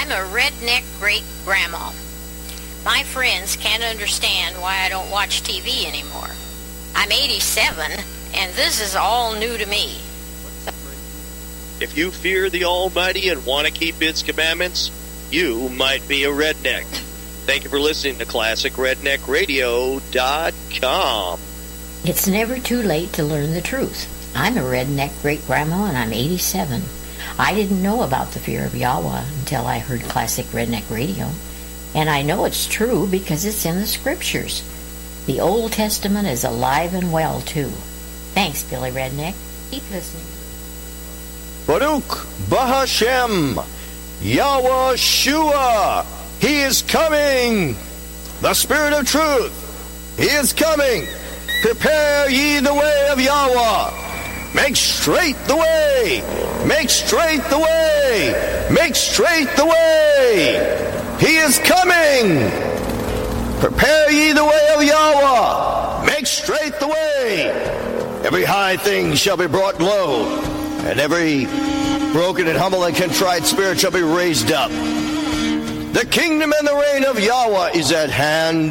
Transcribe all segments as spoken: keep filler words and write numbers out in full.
I'm a redneck great-grandma. My friends can't understand why I don't watch T V anymore. I'm eighty-seven, and this is all new to me. If you fear the Almighty and want to keep His commandments, you might be a redneck. Thank you for listening to Classic Redneck Radio dot com. It's never too late to learn the truth. I'm a redneck great-grandma, and I'm eighty-seven. I didn't know about the fear of Yahweh until I heard Classic Redneck Radio. And I know it's true because it's in the Scriptures. The Old Testament is alive and well, too. Thanks, Billy Redneck. Keep listening. Baruch Bahashem, Yahweh Shua, He is coming. The Spirit of Truth, He is coming. Prepare ye the way of Yahweh. Make straight the way. Make straight the way. Make straight the way. He is coming. Prepare ye the way of Yahweh. Make straight the way. Every high thing shall be brought low, and every broken and humble and contrite spirit shall be raised up. The kingdom and the reign of Yahweh is at hand.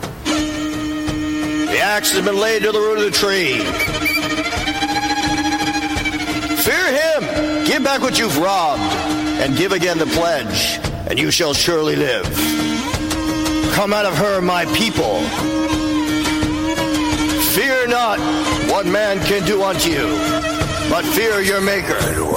The axe has been laid to the root of the tree. Fear Him. Give back what you've robbed, and give again the pledge, and you shall surely live. Come out of her, my people. Fear not what man can do unto you, but fear your Maker.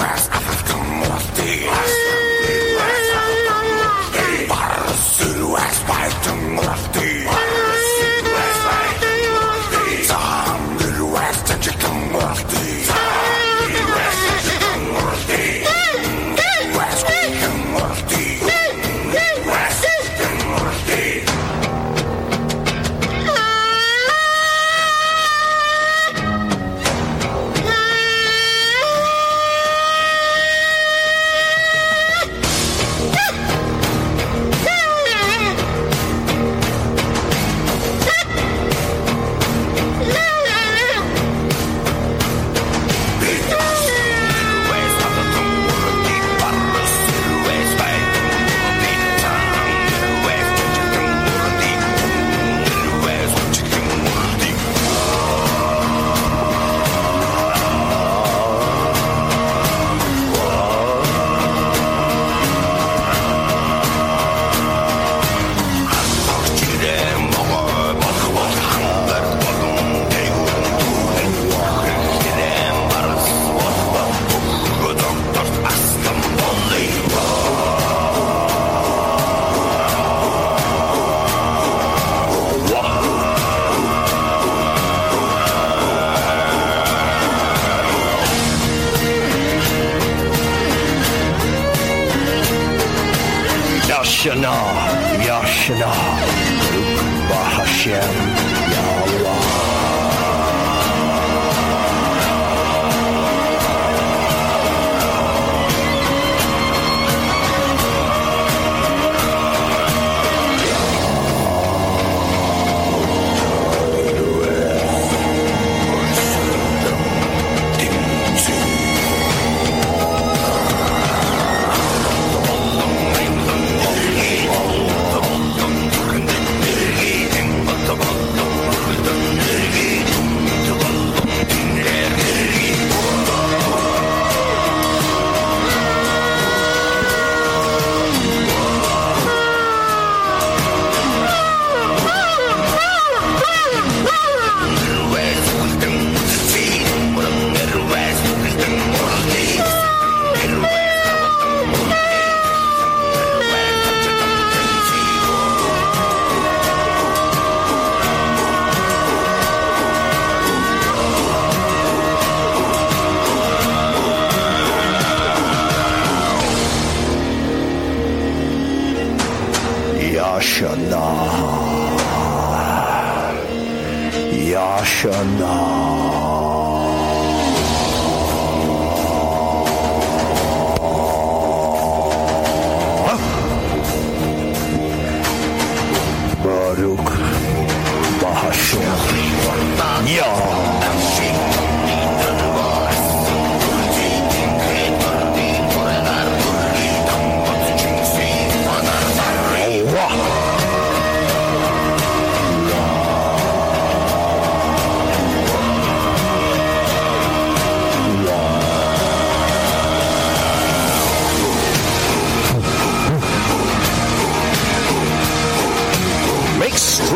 Yashana, Yashana, Baruch Bahashem, Yahweh.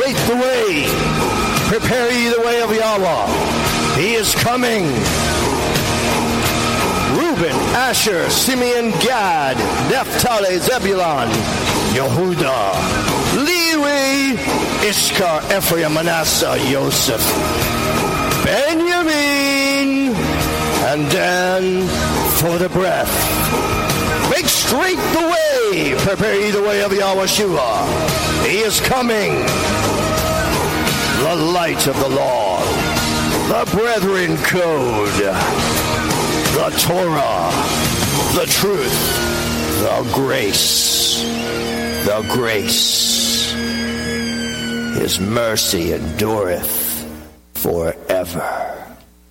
straight the way. Prepare ye the way of Yahweh. He is coming. Reuben, Asher, Simeon, Gad, Naphtali, Zebulun, Yehuda, Levi, Issachar, Ephraim, Manasseh, Joseph, Benjamin, and Dan for the breath. Make straight the way. Prepare ye the way of Yahushua. He is coming. The light of the law, the brethren code, the Torah, the truth, the grace, the grace. His mercy endureth forever.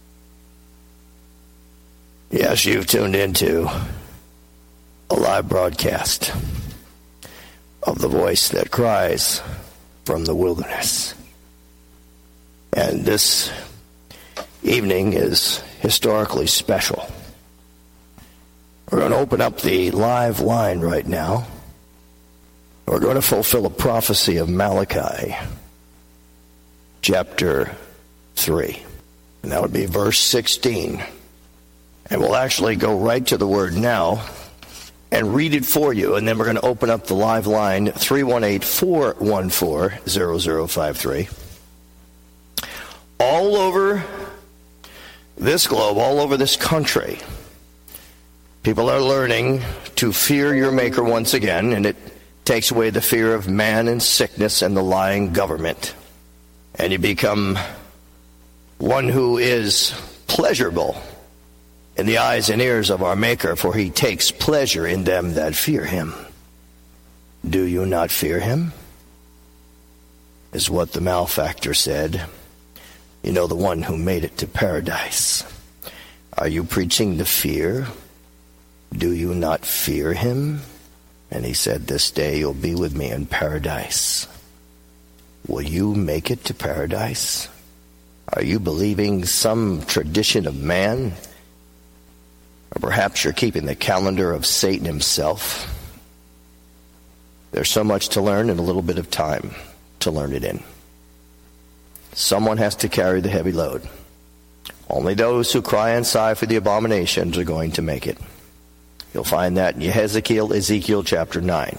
Yes, you've tuned into a live broadcast of the voice that cries from the wilderness. And this evening is historically special. We're going to open up the live line right now. We're going to fulfill a prophecy of Malachi, chapter three. And that would be verse sixteen. And we'll actually go right to the word now and read it for you. And then we're going to open up the live line, three one eight, four one four, zero zero five three. All over this globe, all over this country, people are learning to fear your Maker once again, and it takes away the fear of man and sickness and the lying government. And you become one who is pleasurable in the eyes and ears of our Maker, for he takes pleasure in them that fear him. Do you not fear him? Is what the malefactor said. You know, the one who made it to paradise. Are you preaching the fear? Do you not fear him? And he said, this day you'll be with me in paradise. Will you make it to paradise? Are you believing some tradition of man? Or perhaps you're keeping the calendar of Satan himself? There's so much to learn and a little bit of time to learn it in. Someone has to carry the heavy load. Only those who cry and sigh for the abominations are going to make it. You'll find that in Ezekiel, Ezekiel chapter nine.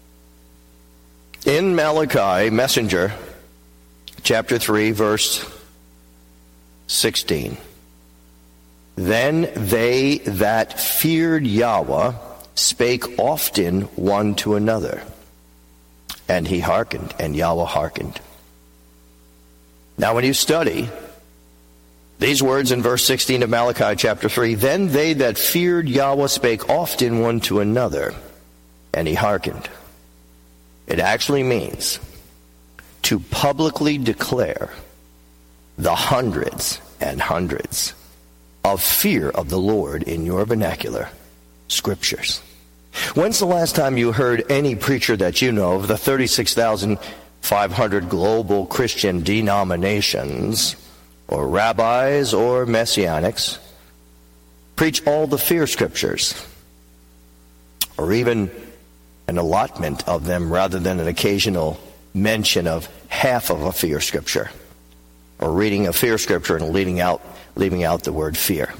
In Malachi, messenger, chapter three, verse sixteen. Then they that feared Yahweh spake often one to another. And he hearkened, and Yahweh hearkened. Now when you study these words in verse sixteen of Malachi chapter three, then they that feared Yahweh spake often one to another, and he hearkened. It actually means to publicly declare the hundreds and hundreds of fear of the Lord in your vernacular scriptures. When's the last time you heard any preacher that you know of the thirty-six thousand five hundred global Christian denominations, or rabbis, or messianics, preach all the fear scriptures, or even an allotment of them rather than an occasional mention of half of a fear scripture, or reading a fear scripture and leaving out, leaving out the word fear?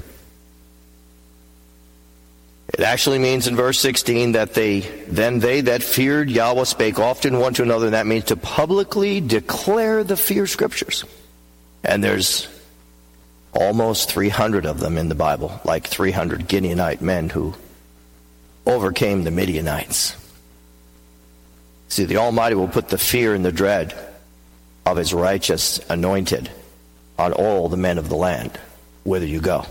It actually means in verse sixteen that they, then they that feared Yahweh spake often one to another, and that means to publicly declare the fear scriptures. And there's almost three hundred of them in the Bible, like three hundred Gideonite men who overcame the Midianites. See, the Almighty will put the fear and the dread of his righteous anointed on all the men of the land, whither you go.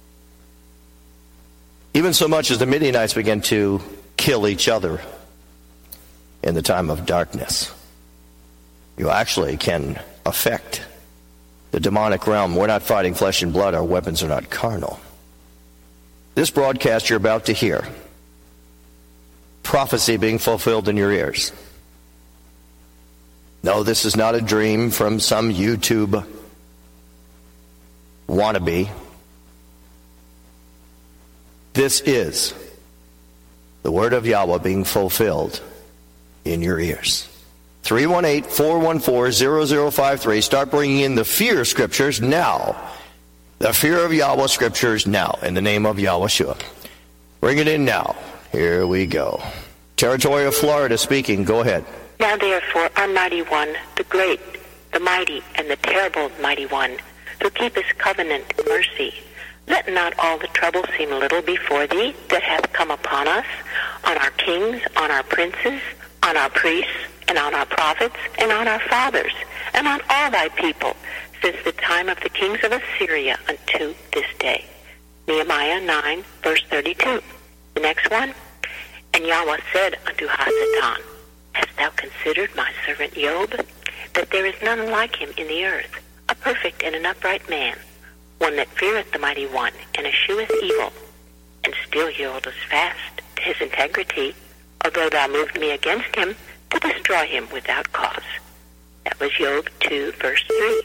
Even so much as the Midianites began to kill each other in the time of darkness. You actually can affect the demonic realm. We're not fighting flesh and blood. Our weapons are not carnal. This broadcast you're about to hear, prophecy being fulfilled in your ears. No, this is not a dream from some YouTube wannabe. This is the word of Yahweh being fulfilled in your ears. three one eight, four one four, zero zero five three. Start bringing in the fear scriptures now. The fear of Yahweh scriptures now, in the name of Yahushua. Bring it in now. Here we go. Territory of Florida speaking. Go ahead. Now therefore, our mighty one, the great, the mighty, and the terrible mighty one, who keepeth covenant and mercy, let not all the trouble seem little before thee that hath come upon us, on our kings, on our princes, on our priests, and on our prophets, and on our fathers, and on all thy people, since the time of the kings of Assyria unto this day. Nehemiah nine, verse thirty-two. The next one. And Yahweh said unto Hasatan, Hast thou considered my servant Job, that there is none like him in the earth, a perfect and an upright man, one that feareth the mighty one, and escheweth evil, and still he holdeth fast to his integrity, although thou moved me against him to destroy him without cause. That was Job two, verse three.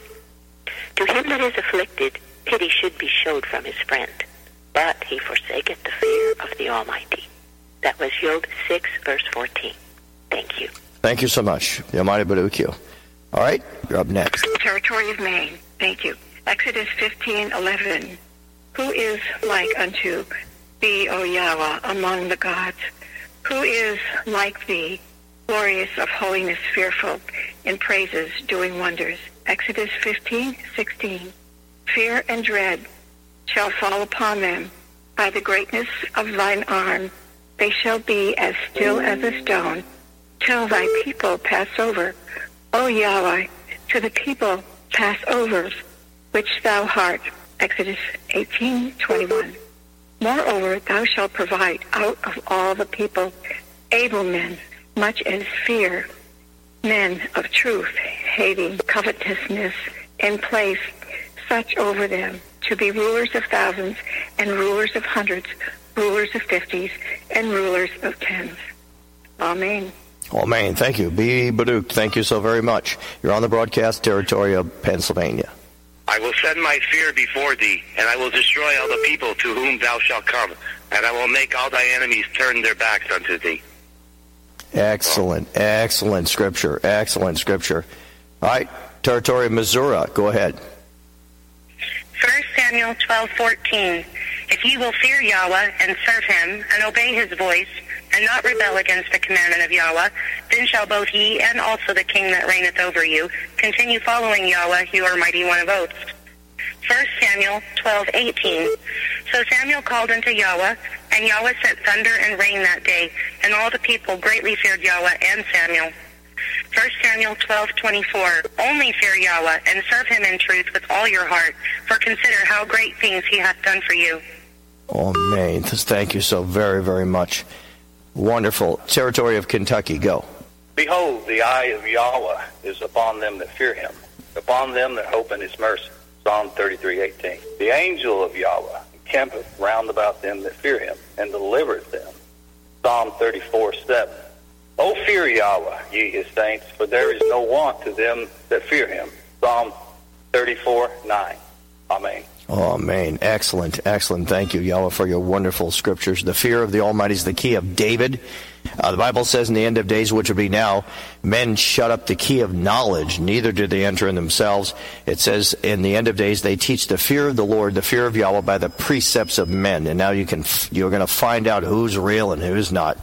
To him that is afflicted, pity should be showed from his friend, but he forsaketh the fear of the Almighty. That was Job six, verse fourteen. Thank you. Thank you so much. Yamari Baruch you. All right, you're up next. Territory of Maine. Thank you. Exodus fifteen eleven. Who is like unto thee, O Yahweh, among the gods? Who is like thee, glorious of holiness, fearful in praises, doing wonders? Exodus fifteen sixteen. Fear and dread shall fall upon them by the greatness of thine arm. They shall be as still as a stone till thy people pass over. O Yahweh, to the people pass over, which thou art. Exodus eighteen twenty-one. Moreover, thou shalt provide out of all the people able men, much as fear, men of truth, hating covetousness, and place such over them to be rulers of thousands and rulers of hundreds, rulers of fifties, and rulers of tens. Amen. Amen. Thank you. B. Baruch, thank you so very much. You're on the broadcast territory of Pennsylvania. I will send my fear before thee, and I will destroy all the people to whom thou shalt come, and I will make all thy enemies turn their backs unto thee. Excellent, excellent scripture, excellent scripture. All right, territory of Missouri, go ahead. First Samuel twelve fourteen. If ye will fear Yahweh and serve him, and obey his voice, and not rebel against the commandment of Yahweh, then shall both ye and also the king that reigneth over you continue following Yahweh, your mighty one of oaths. First Samuel twelve eighteen. So Samuel called unto Yahweh, and Yahweh sent thunder and rain that day, and all the people greatly feared Yahweh and Samuel. First Samuel twelve twenty-four. Only fear Yahweh, and serve him in truth with all your heart, for consider how great things he hath done for you. Oh, man, thank you so very, very much. Wonderful. Territory of Kentucky, go. Behold, the eye of Yahweh is upon them that fear him, upon them that hope in his mercy. Psalm thirty-three eighteen. The angel of Yahweh encampeth round about them that fear him, and delivereth them. Psalm thirty-four seven. O fear Yahweh, ye his saints, for there is no want to them that fear him. Psalm thirty-four nine. Amen. Oh, amen. Excellent, excellent. Thank you, Yahweh, for your wonderful scriptures. The fear of the Almighty is the key of David. Uh, the Bible says in the end of days, which will be now, men shut up the key of knowledge, neither do they enter in themselves. It says in the end of days, they teach the fear of the Lord, the fear of Yahweh, by the precepts of men. And now you can, you're going to find out who's real and who's not.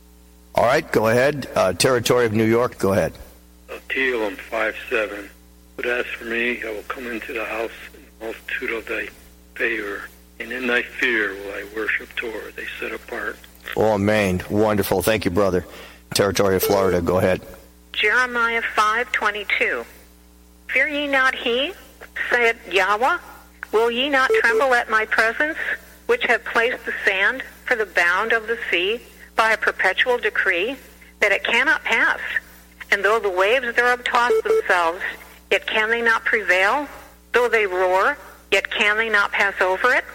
All right, go ahead. Uh, territory of New York, go ahead. Tehillim five seven. But as for me, I will come into the house in the multitude of thy favor, and in thy fear will I worship Torah, they set apart. Oh, amen. Wonderful. Thank you, brother. Territory of Florida, go ahead. Jeremiah five twenty-two. Fear ye not he, said Yahweh? Will ye not tremble at my presence, which have placed the sand for the bound of the sea, by a perpetual decree, that it cannot pass? And though the waves thereof toss themselves, yet can they not prevail? Though they roar, yet can they not pass over it?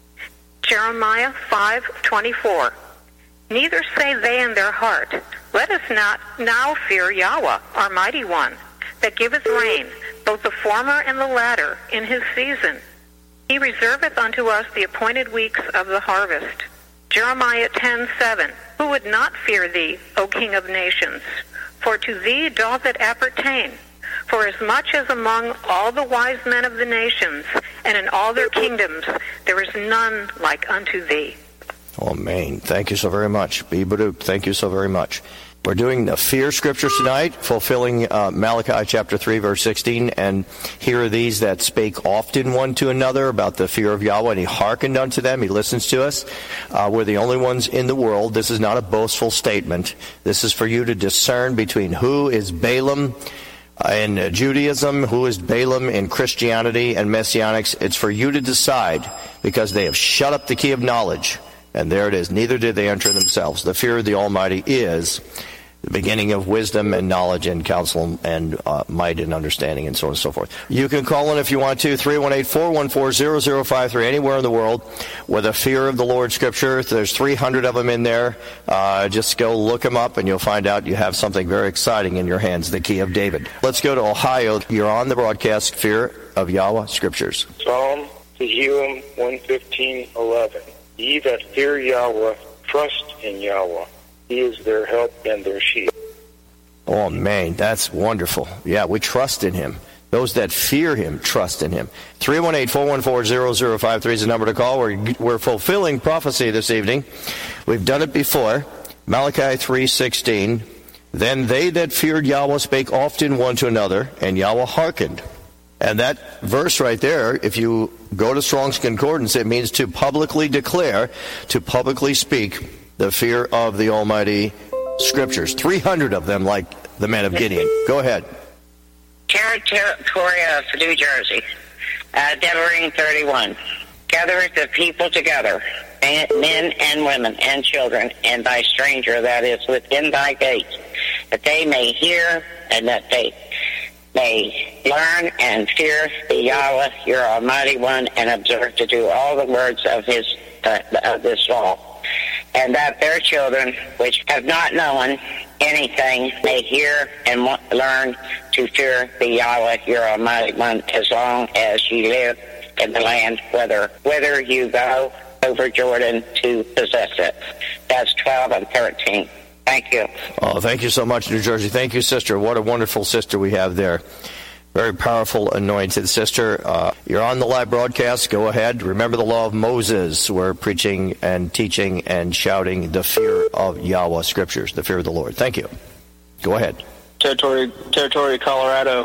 Jeremiah five twenty-four. Neither say they in their heart, Let us not now fear Yahweh, our mighty one, that giveth rain, both the former and the latter, in his season. He reserveth unto us the appointed weeks of the harvest. Jeremiah ten seven. Who would not fear thee, O King of nations? for to thee doth it appertain. For as much as among all the wise men of the nations, and in all their kingdoms, there is none like unto thee. Amen. Thank you so very much. Be Baruch. Thank you so very much. We're doing the fear scriptures tonight, fulfilling uh, Malachi chapter three, verse sixteen. And here are these that spake often one to another about the fear of Yahweh, and he hearkened unto them. He listens to us. Uh, we're the only ones in the world. This is not a boastful statement. This is for you to discern between who is Balaam in Judaism, who is Balaam in Christianity and Messianics. It's for you to decide, because they have shut up the key of knowledge. And there it is. Neither did they enter themselves. The fear of the Almighty is the beginning of wisdom and knowledge and counsel and uh, might and understanding and so on and so forth. You can call in if you want to, three one eight, four one four, zero zero five three, anywhere in the world with a fear of the Lord scripture. There's three hundred of them in there. Uh, just go look them up and you'll find out you have something very exciting in your hands, the key of David. Let's go to Ohio. You're on the broadcast, Fear of Yahweh Scriptures. Psalm Tehillim one fifteen eleven. Ye that fear Yahweh, trust in Yahweh. He is their help and their shield. Oh, man, that's wonderful. Yeah, we trust in him. Those that fear him, trust in him. three one eight, four one four, zero zero five three is the number to call. We're, we're fulfilling prophecy this evening. We've done it before. Malachi three sixteen. Then they that feared Yahweh spake often one to another, and Yahweh hearkened. And that verse right there, if you go to Strong's Concordance, it means to publicly declare, to publicly speak the fear of the Almighty Scriptures. three hundred of them, like the men of Gideon. Go ahead. Territory of New Jersey, uh, Devarim thirty-one. Gather the people together, men and women and children, and thy stranger that is within thy gates, that they may hear and that they may learn and fear the Yahweh, your Almighty One, and observe to do all the words of his uh, of this law, and that their children, which have not known anything, may hear and learn to fear the Yahweh, your Almighty One, as long as ye live in the land, whether whither you go over Jordan to possess it. That's twelve and thirteen. Thank you. Oh, thank you so much, New Jersey. Thank you, sister. What a wonderful sister we have there. Very powerful, anointed sister. Uh, you're on the live broadcast. Go ahead. Remember the law of Moses. We're preaching and teaching and shouting the fear of Yahweh Scriptures, the fear of the Lord. Thank you. Go ahead. Territory, Territory, Colorado,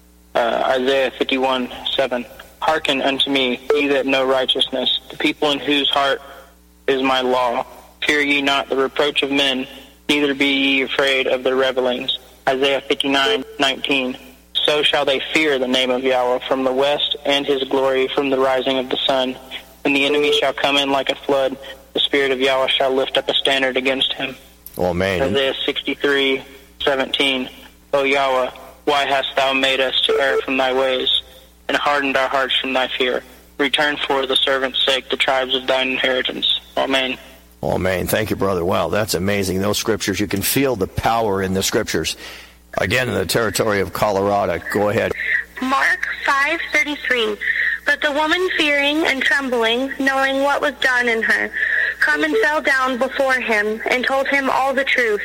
uh, Isaiah fifty-one seven. Hearken unto me, ye that know righteousness, the people in whose heart is my law. Fear ye not the reproach of men, neither be ye afraid of their revelings. Isaiah fifty-nine nineteen. So shall they fear the name of Yahweh from the west, and his glory from the rising of the sun. When the enemy shall come in like a flood, the Spirit of Yahweh shall lift up a standard against him. Oh, man. Isaiah sixty-three seventeen. O Yahweh, why hast thou made us to err from thy ways, and hardened our hearts from thy fear? Return for the servant's sake the tribes of thine inheritance. Amen. Amen. Thank you, brother. Wow, that's amazing. Those scriptures, you can feel the power in the scriptures. Again, in the territory of Colorado. Go ahead. Mark five thirty-three. But the woman, fearing and trembling, knowing what was done in her, come and fell down before him and told him all the truth.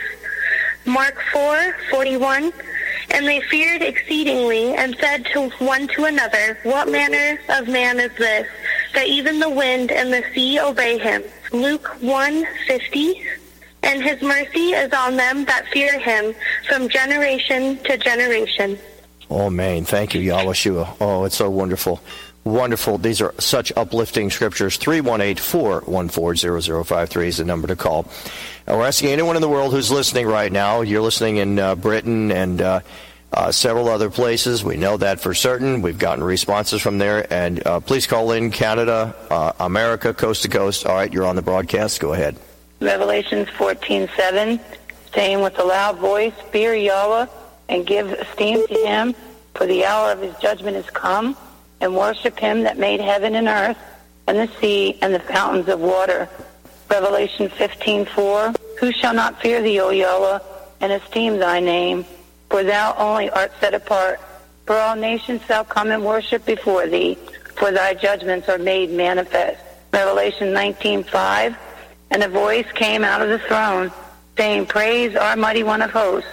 Mark four forty-one. And they feared exceedingly and said to one to another, What manner of man is this, that even the wind and the sea obey him? Luke one fifty. And his mercy is on them that fear him from generation to generation. Oh, man. Thank you, Yahushua. Oh, it's so wonderful. Wonderful. These are such uplifting scriptures. three one eight, four one four, zero zero five three is the number to call. And we're asking anyone in the world who's listening right now. You're listening in uh, Britain and uh, uh, several other places. We know that for certain. We've gotten responses from there. And uh, please call in Canada, uh, America, coast to coast. All right, you're on the broadcast. Go ahead. Revelations fourteen seven, saying with a loud voice, Fear Yahweh, and give esteem to him, for the hour of his judgment is come, and worship him that made heaven and earth, and the sea, and the fountains of water. Revelation fifteen four, Who shall not fear thee, O Yahweh, and esteem thy name? For thou only art set apart. For all nations shall come and worship before thee, for thy judgments are made manifest. Revelation nineteen five, And a voice came out of the throne, saying, Praise our mighty one of hosts,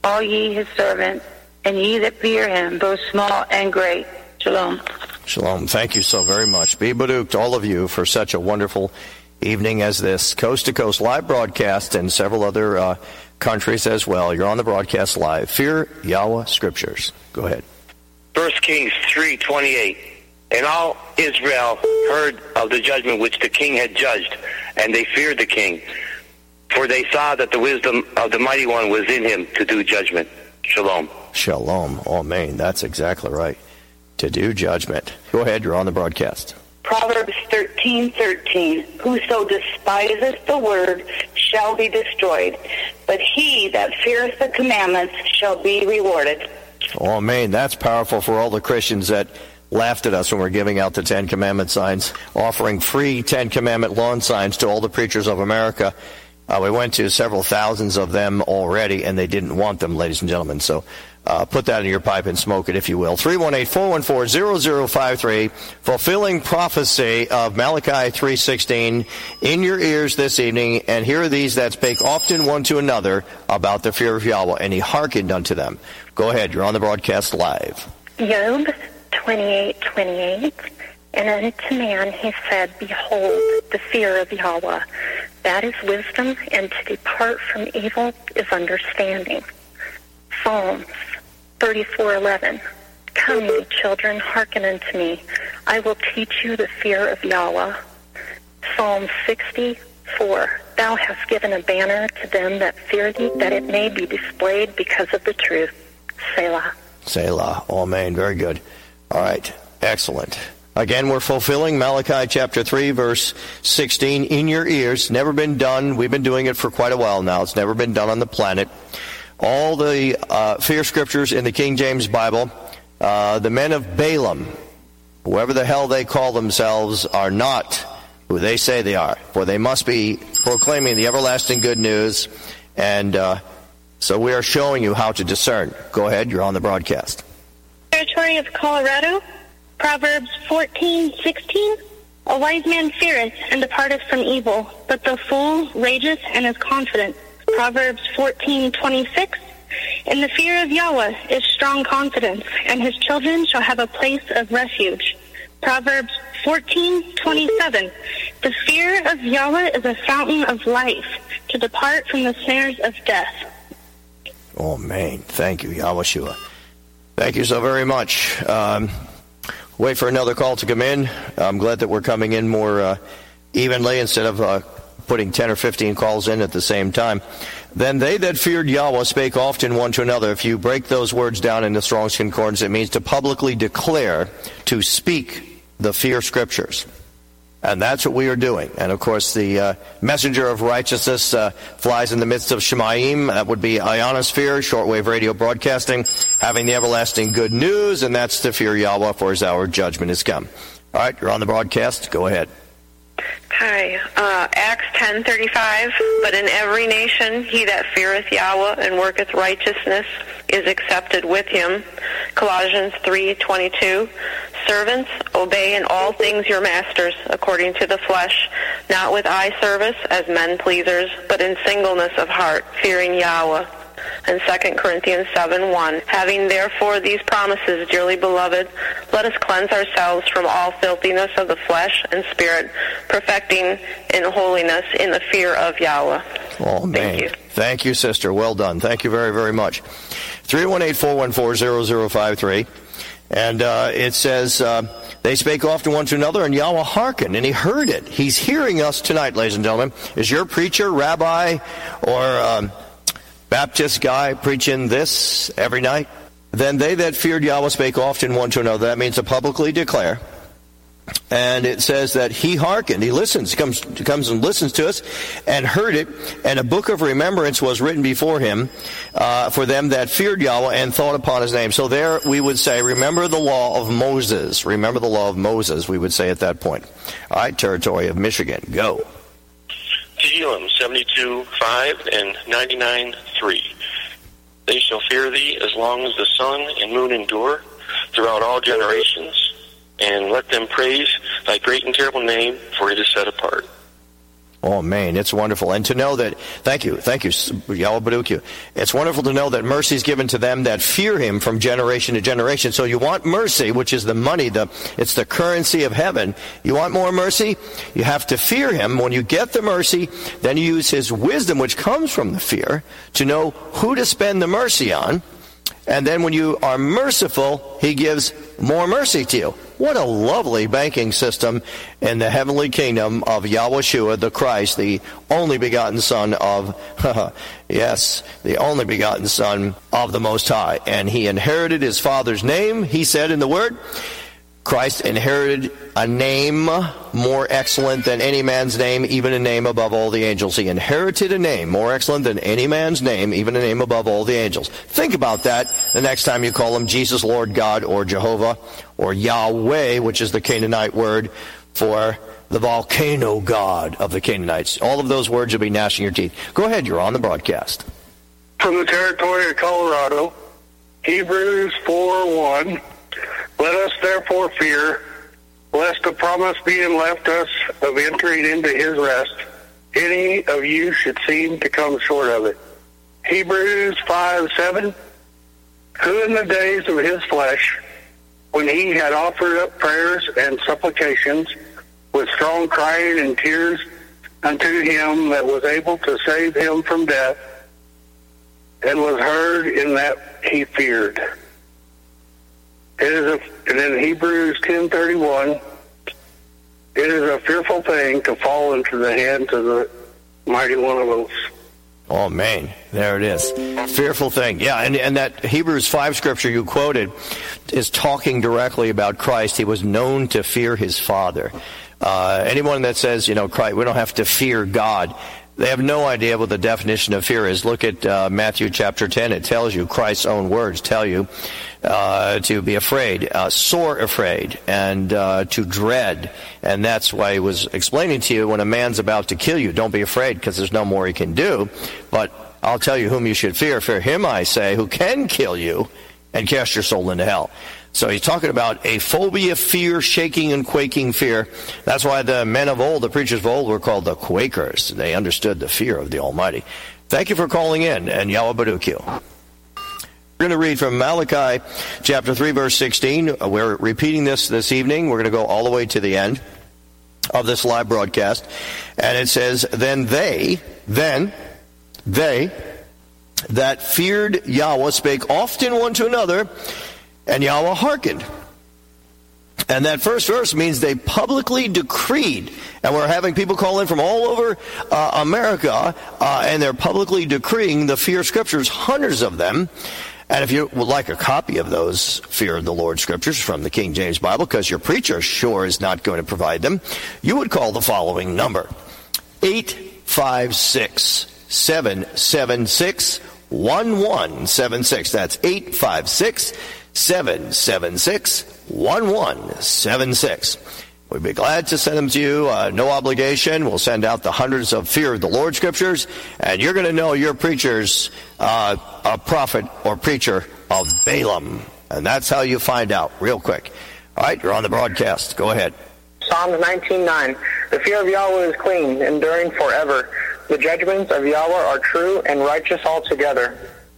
all ye his servants, and ye that fear him, both small and great. Shalom. Shalom. Thank you so very much. Be baduked, all of you, for such a wonderful evening as this. Coast to Coast live broadcast in several other uh, countries as well. You're on the broadcast live. Fear Yahweh Scriptures. Go ahead. First Kings three twenty-eight. And all Israel heard of the judgment which the king had judged, and they feared the king, for they saw that the wisdom of the Mighty One was in him to do judgment. Shalom. Shalom. Amen. That's exactly right. To do judgment. Go ahead. You're on the broadcast. Proverbs thirteen thirteen. Whoso despiseth the word shall be destroyed, but he that feareth the commandments shall be rewarded. Amen. That's powerful for all the Christians that laughed at us when we were giving out the Ten Commandment signs, offering free Ten Commandment lawn signs to all the preachers of America. Uh, we went to several thousands of them already, and they didn't want them, ladies and gentlemen. So uh, put that in your pipe and smoke it, if you will. three one eight, four one four, zero zero five three, fulfilling prophecy of Malachi three sixteen in your ears this evening. And here are these that spake often one to another about the fear of Yahweh, and he hearkened unto them. Go ahead. You're on the broadcast live. Job twenty-eight twenty-eight. And unto man he said, Behold, the fear of Yahweh, that is wisdom, and to depart from evil is understanding. Psalms thirty-four eleven. Come, ye children, hearken unto me. I will teach you the fear of Yahweh. Psalm sixty-four. Thou hast given a banner to them that fear thee, that it may be displayed because of the truth. Selah. Selah. Amen. Very good. All right. Excellent. Again, we're fulfilling Malachi chapter three, verse sixteen, in your ears. Never been done. We've been doing it for quite a while now. It's never been done on the planet. All the uh, fear scriptures in the King James Bible, uh, the men of Balaam, whoever the hell they call themselves, are not who they say they are. For they must be proclaiming the everlasting good news. And uh, so we are showing you how to discern. Go ahead. You're on the broadcast. Territory of Colorado. Proverbs fourteen sixteen. A wise man feareth and departeth from evil, but the fool rageth and is confident. Proverbs fourteen twenty-six. In the fear of Yahweh is strong confidence, and his children shall have a place of refuge. Proverbs fourteen twenty-seven. The fear of Yahweh is a fountain of life, to depart from the snares of death. Oh, man. Thank you, Yahushua. Thank you so very much. Um, wait for another call to come in. I'm glad that we're coming in more uh, evenly instead of uh, putting ten or fifteen calls in at the same time. Then they that feared Yahweh spake often one to another. If you break those words down in the Strong's Concordance, it means to publicly declare, to speak the fear scriptures. And that's what we are doing. And, of course, the uh, messenger of righteousness uh, flies in the midst of Shemaim. That would be ionosphere, shortwave radio broadcasting, having the everlasting good news, and that's to fear Yahweh, for his hour of judgment is come. All right, you're on the broadcast. Go ahead. Hi. Uh, Acts ten thirty-five. But in every nation he that feareth Yahweh and worketh righteousness is accepted with him. Colossians three twenty-two. Servants, obey in all things your masters according to the flesh, not with eye service as men pleasers, but in singleness of heart, fearing Yahweh. And Second Corinthians seven one. Having therefore these promises, dearly beloved, let us cleanse ourselves from all filthiness of the flesh and spirit, perfecting in holiness in the fear of Yahweh. Oh, man. Thank you. Thank you, sister. Well done. Thank you very, very much. three one eight, four one four, zero zero five three. And uh, it says, uh, they spake often one to another, and Yahweh hearkened, and he heard it. He's hearing us tonight, ladies and gentlemen. Is your preacher, rabbi, or um, Baptist guy preaching this every night? Then they that feared Yahweh spake often one to another. That means to publicly declare. And it says that he hearkened, he listens, comes comes and listens to us, and heard it, and a book of remembrance was written before him uh, for them that feared Yahweh and thought upon his name. So there we would say, remember the law of Moses. Remember the law of Moses, we would say at that point. All right, territory of Michigan, go. Tehillim seventy-two five and ninety-nine three. They shall fear thee as long as the sun and moon endure throughout all generations. And let them praise thy great and terrible name, for it is set apart. Oh, man, it's wonderful. And to know that, thank you, thank you, Yahweh Baruch you. It's wonderful to know that mercy is given to them that fear him from generation to generation. So you want mercy, which is the money, the it's the currency of heaven. You want more mercy? You have to fear him. When you get the mercy, then you use his wisdom, which comes from the fear, to know who to spend the mercy on. And then when you are merciful, he gives more mercy to you. What a lovely banking system in the heavenly kingdom of Yahushua the Christ, the only begotten Son of, yes, the only begotten Son of the Most High. And he inherited his Father's name, he said in the Word. Christ inherited a name more excellent than any man's name, even a name above all the angels. He inherited a name more excellent than any man's name, even a name above all the angels. Think about that the next time you call him Jesus, Lord God, or Jehovah, or Yahweh, which is the Canaanite word for the volcano god of the Canaanites. All of those words will be gnashing your teeth. Go ahead, you're on the broadcast. From the territory of Colorado, Hebrews four one. Let us therefore fear, lest the promise being left us of entering into his rest, any of you should seem to come short of it. Hebrews five seven. Who in the days of his flesh, when he had offered up prayers and supplications with strong crying and tears unto him that was able to save him from death, and was heard in that he feared. It is a, and in Hebrews ten thirty-one, it is a fearful thing to fall into the hands of the mighty one of oaths. Oh, man, there it is. Fearful thing. Yeah, and, and that Hebrews five scripture you quoted is talking directly about Christ. He was known to fear his Father. Uh, anyone that says, you know, Christ, we don't have to fear God, they have no idea what the definition of fear is. Look at uh, Matthew chapter ten. It tells you, Christ's own words tell you uh, to be afraid, uh, sore afraid, and uh, to dread. And that's why he was explaining to you, when a man's about to kill you, don't be afraid, because there's no more he can do. But I'll tell you whom you should fear. Fear him, I say, who can kill you and cast your soul into hell. So he's talking about a phobia, fear, shaking and quaking fear. That's why the men of old, the preachers of old, were called the Quakers. They understood the fear of the Almighty. Thank you for calling in, and Yahweh Baruch you. We're going to read from Malachi chapter three, verse sixteen. We're repeating this this evening. We're going to go all the way to the end of this live broadcast. And it says, Then they, then, they that feared Yahweh spake often one to another, and Yahweh hearkened. And that first verse means they publicly decreed. And we're having people call in from all over uh, America, uh, and they're publicly decreeing the fear scriptures, hundreds of them. And if you would like a copy of those Fear of the Lord scriptures from the King James Bible, because your preacher sure is not going to provide them, you would call the following number: eight five six, seven seven six, one one seven six. That's eight five six, seven seven six, one one seven six. We'd be glad to send them to you. Uh, no obligation. We'll send out the hundreds of Fear of the Lord scriptures, and you're going to know your preacher's uh, a prophet or preacher of Balaam. And that's how you find out real quick. All right, you're on the broadcast. Go ahead. Psalms nineteen nine. The fear of Yahweh is clean, enduring forever. The judgments of Yahweh are true and righteous altogether.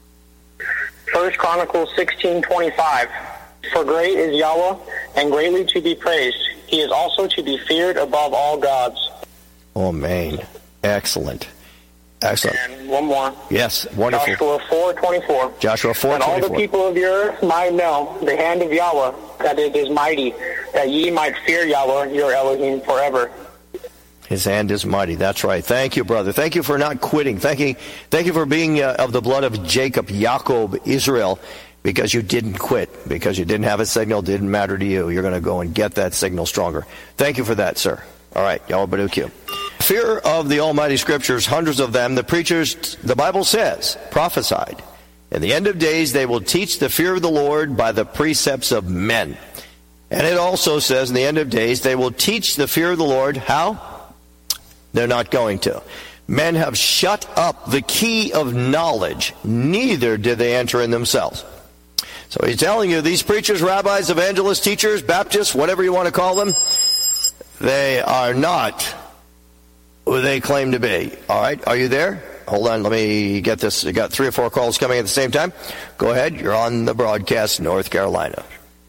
First Chronicles sixteen twenty-five. For great is Yahweh, and greatly to be praised. He is also to be feared above all gods. Oh, man. Excellent. Excellent. And one more. Yes, wonderful. Joshua four twenty-four. Joshua four twenty-four. That all the people of the earth might know the hand of Yahweh, that it is mighty, that ye might fear Yahweh, your Elohim, forever. His hand is mighty. That's right. Thank you, brother. Thank you for not quitting. Thank you, thank you for being uh, of the blood of Jacob, Yaakov, Israel, because you didn't quit, because you didn't have a signal, didn't matter to you. You're going to go and get that signal stronger. Thank you for that, sir. All right. Yahweh Baruch you. Fear of the Almighty Scriptures, hundreds of them. The preachers, the Bible says, prophesied. In the end of days, they will teach the fear of the Lord by the precepts of men. And it also says, in the end of days, they will teach the fear of the Lord. How? They're not going to. Men have shut up the key of knowledge. Neither did they enter in themselves. So he's telling you, these preachers, rabbis, evangelists, teachers, Baptists, whatever you want to call them, they are not who they claim to be. All right, are you there? Hold on, let me get this. We got three or four calls coming at the same time. Go ahead, you're on the broadcast, North Carolina.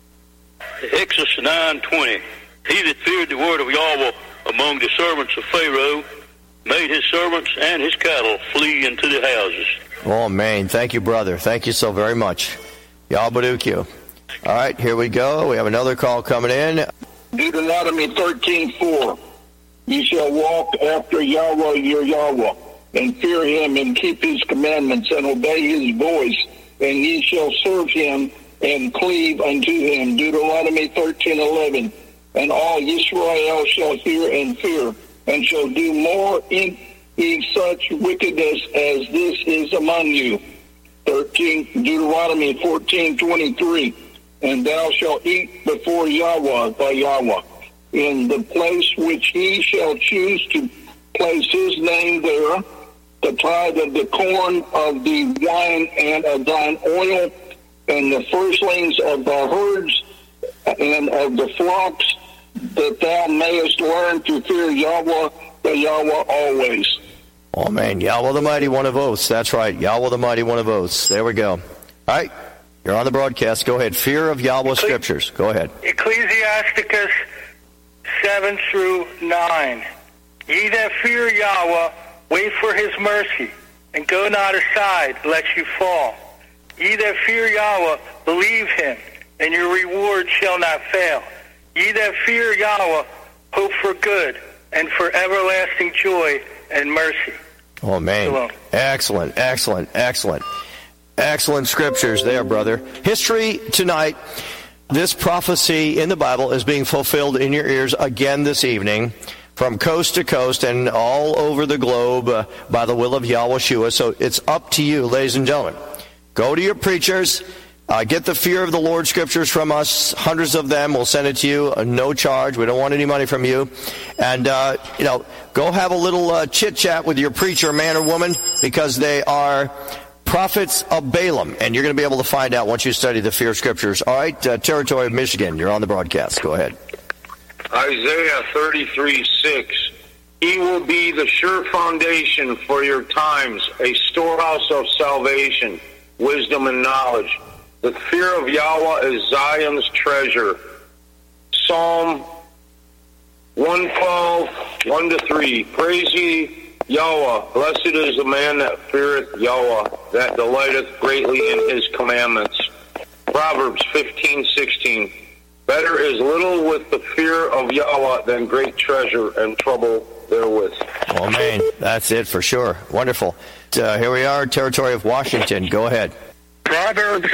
Exodus nine twenty. He that feared the word of Yahweh among the servants of Pharaoh made his servants and his cattle flee into the houses. Oh, man, thank you, brother. Thank you so very much. Yahweh. All right, here we go. We have another call coming in. Deuteronomy thirteen four. You shall walk after Yahweh your Yahweh, and fear him, and keep his commandments, and obey his voice, and ye shall serve him, and cleave unto him. Deuteronomy thirteen eleven. And all Israel shall hear and fear, and shall do more in such wickedness as this is among you. thirteen Deuteronomy fourteen twenty-three. And thou shalt eat before Yahweh thy Yahweh, in the place which he shall choose to place his name there, the tithe of the corn, of the wine, and of thine oil, and the firstlings of the herds, and of the flocks, that thou mayest learn to fear Yahweh the Yahweh always. Oh, man, Yahweh the Mighty One of Oaths. That's right, Yahweh the Mighty One of Oaths. There we go. All right, you're on the broadcast. Go ahead. Fear of Yahweh Ecclesi- Scriptures. Go ahead. Ecclesiasticus seven through nine. Ye that fear Yahweh, wait for his mercy, and go not aside, lest you fall. Ye that fear Yahweh, believe him, and your reward shall not fail. Ye that fear Yahweh, hope for good, and for everlasting joy and mercy. Oh, man. Shalom. Excellent, excellent, excellent. Excellent scriptures there, brother. History tonight. This prophecy in the Bible is being fulfilled in your ears again this evening, from coast to coast and all over the globe uh, by the will of Yahushua. So it's up to you, ladies and gentlemen. Go to your preachers. Uh, get the fear of the Lord scriptures from us, hundreds of them. We'll send it to you, uh, no charge. We don't want any money from you. And, uh, you know, go have a little uh, chit-chat with your preacher, man or woman, because they are prophets of Balaam. And you're going to be able to find out once you study the fear scriptures. All right, uh, Territory of Michigan, you're on the broadcast. Go ahead. Isaiah thirty-three six. He will be the sure foundation for your times, a storehouse of salvation, wisdom and knowledge. The fear of Yahweh is Zion's treasure. Psalm one twelve, one to three. Praise ye Yahweh. Blessed is the man that feareth Yahweh, that delighteth greatly in his commandments. Proverbs fifteen sixteen. Better is little with the fear of Yahweh than great treasure and trouble therewith. Oh, man, that's it for sure. Wonderful. Uh, here we are, Territory of Washington. Go ahead. Proverbs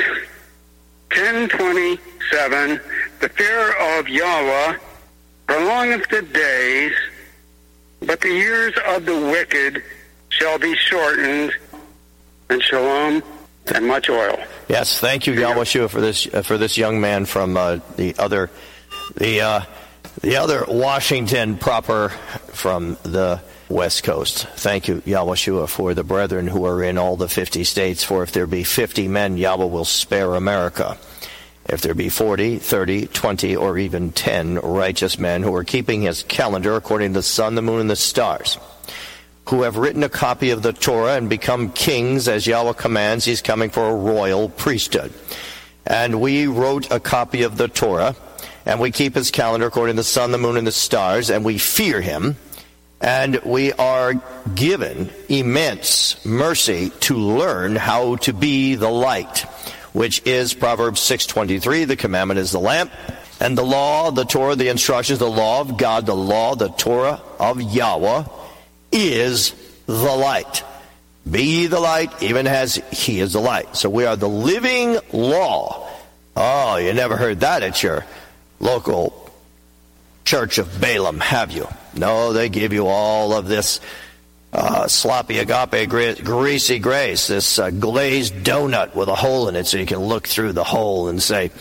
ten twenty-seven. The fear of Yahweh prolongeth the days, but the years of the wicked shall be shortened. And shalom and much oil. Yes, thank you, Yahushua, for this uh, for this young man from uh, the other the uh, the other Washington proper from the West Coast. Thank you, Yahushua, for the brethren who are in all the fifty states. For if there be fifty men, Yahweh will spare America. If there be forty, thirty, twenty, or even ten righteous men who are keeping his calendar according to the sun, the moon, and the stars, who have written a copy of the Torah and become kings as Yahweh commands, he's coming for a royal priesthood. And we wrote a copy of the Torah, and we keep his calendar according to the sun, the moon, and the stars, and we fear him. And we are given immense mercy to learn how to be the light, which is Proverbs six twenty-three. The commandment is the lamp, and the law, the Torah, the instructions, the law of God, the law, the Torah of Yahweh is the light. Be ye the light, even as he is the light. So we are the living law. Oh, you never heard that at your local Church of Balaam, have you? No, they give you all of this uh, sloppy agape gre- greasy grace, this uh, glazed donut with a hole in it so you can look through the hole and say,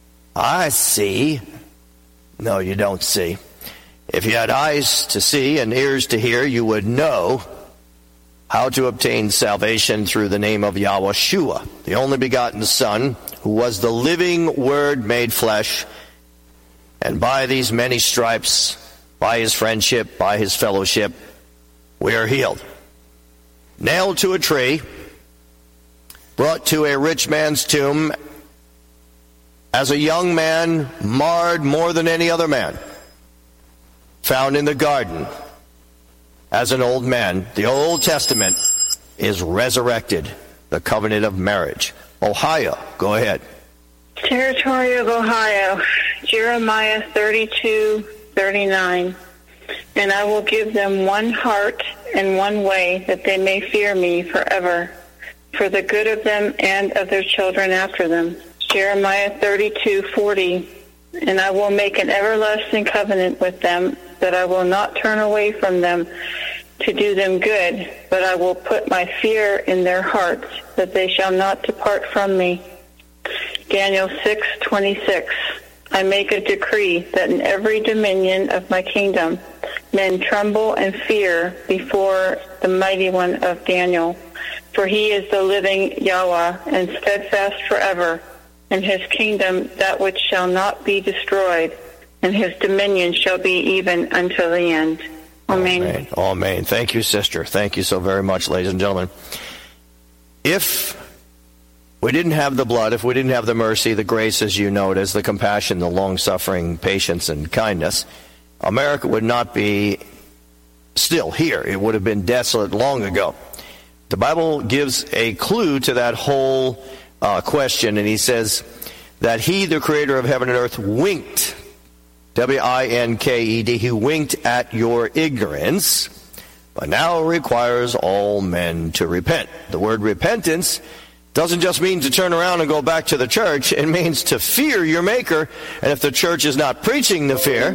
I see. No, you don't see. If you had eyes to see and ears to hear, you would know how to obtain salvation through the name of Yahushua, the only begotten Son, who was the living Word made flesh. And by these many stripes, by his friendship, by his fellowship, we are healed. Nailed to a tree, brought to a rich man's tomb, as a young man, marred more than any other man, found in the garden as an old man. The Old Testament is resurrected, the covenant of marriage. Ohio, go ahead. Territory of Ohio, Jeremiah thirty-two thirty-nine. And I will give them one heart and one way, that they may fear me forever, for the good of them and of their children after them. Jeremiah thirty-two forty. And I will make an everlasting covenant with them, that I will not turn away from them to do them good, but I will put my fear in their hearts, that they shall not depart from me. Daniel six twenty-six. I make a decree that in every dominion of my kingdom men tremble and fear before the mighty one of Daniel. For he is the living Yahweh, and steadfast forever, and his kingdom that which shall not be destroyed, and his dominion shall be even until the end. Amen. Amen. Amen. Thank you, sister. Thank you so very much, ladies and gentlemen. If we didn't have the blood, if we didn't have the mercy, the grace, as you notice, the compassion, the long-suffering, patience, and kindness, America would not be still here. It would have been desolate long ago. The Bible gives a clue to that whole uh, question, and he says that he, the creator of heaven and earth, winked, W I N K E D, he winked at your ignorance, but now requires all men to repent. The word repentance doesn't just mean to turn around and go back to the church. It means to fear your Maker. And if the church is not preaching the fear,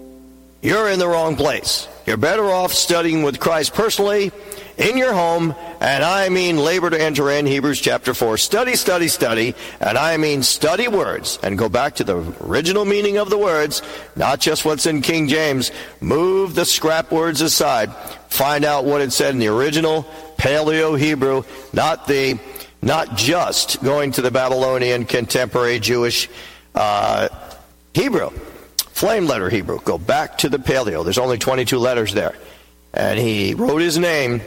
you're in the wrong place. You're better off studying with Christ personally, in your home, and I mean labor to enter in, Hebrews chapter four. Study, study, study, and I mean study words, and go back to the original meaning of the words, not just what's in King James. Move the scrap words aside. Find out what it said in the original Paleo-Hebrew, not the Not just going to the Babylonian contemporary Jewish uh, Hebrew, flame letter Hebrew. Go back to the Paleo. There's only twenty-two letters there. And he wrote his name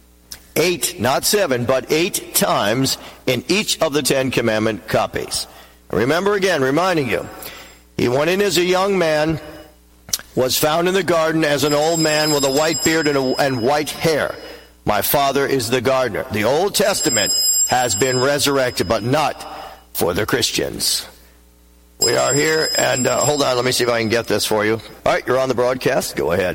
eight, not seven, but eight times in each of the Ten Commandment copies. Remember again, reminding you, he went in as a young man, was found in the garden as an old man with a white beard and, a, and white hair. My father is the gardener. The Old Testament has been resurrected, but not for the Christians. We are here, and uh, hold on, let me see if I can get this for you. All right, you're on the broadcast. Go ahead.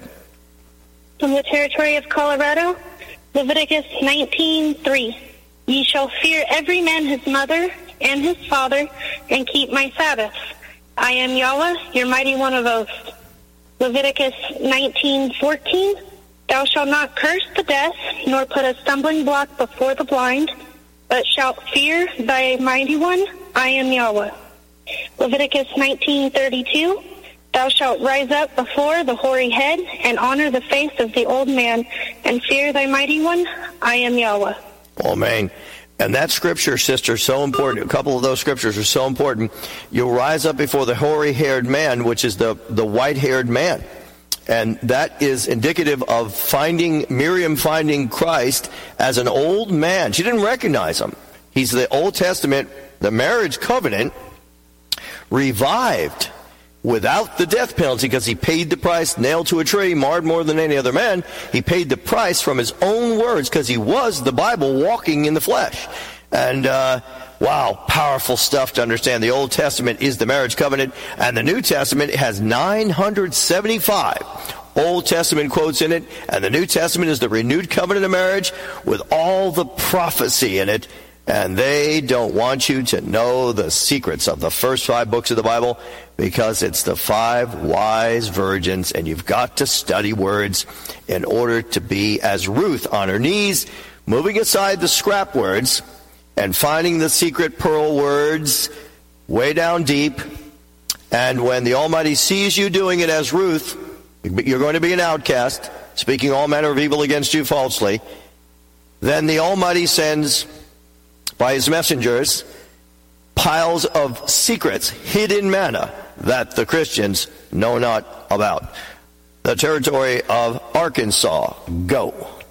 From the territory of Colorado, Leviticus nineteen three. Ye shall fear every man his mother and his father, and keep my Sabbaths. I am Yahweh, your mighty one of oaths. Leviticus nineteen fourteen. Thou shalt not curse the deaf, nor put a stumbling block before the blind, but shalt fear thy mighty one. I am Yahweh. Leviticus nineteen thirty-two. Thou shalt rise up before the hoary head, and honor the face of the old man, and fear thy mighty one. I am Yahweh. Amen. And that scripture, sister, so important. A couple of those scriptures are so important. You'll rise up before the hoary-haired man, which is the, the white-haired man. And that is indicative of finding, Miriam finding Christ as an old man. She didn't recognize him. He's the Old Testament, the marriage covenant, revived without the death penalty, because he paid the price, nailed to a tree, marred more than any other man. He paid the price from his own words, because he was the Bible walking in the flesh. And, uh, wow, powerful stuff to understand. The Old Testament is the marriage covenant, and the New Testament has nine hundred seventy-five Old Testament quotes in it, and the New Testament is the renewed covenant of marriage with all the prophecy in it. And they don't want you to know the secrets of the first five books of the Bible, because it's the five wise virgins, and you've got to study words in order to be as Ruth on her knees, moving aside the scrap words and finding the secret pearl words way down deep. And when the Almighty sees you doing it as Ruth, you're going to be an outcast, speaking all manner of evil against you falsely. Then the Almighty sends, by his messengers, piles of secrets, hidden manna, that the Christians know not about. the territory of Arkansas. Go.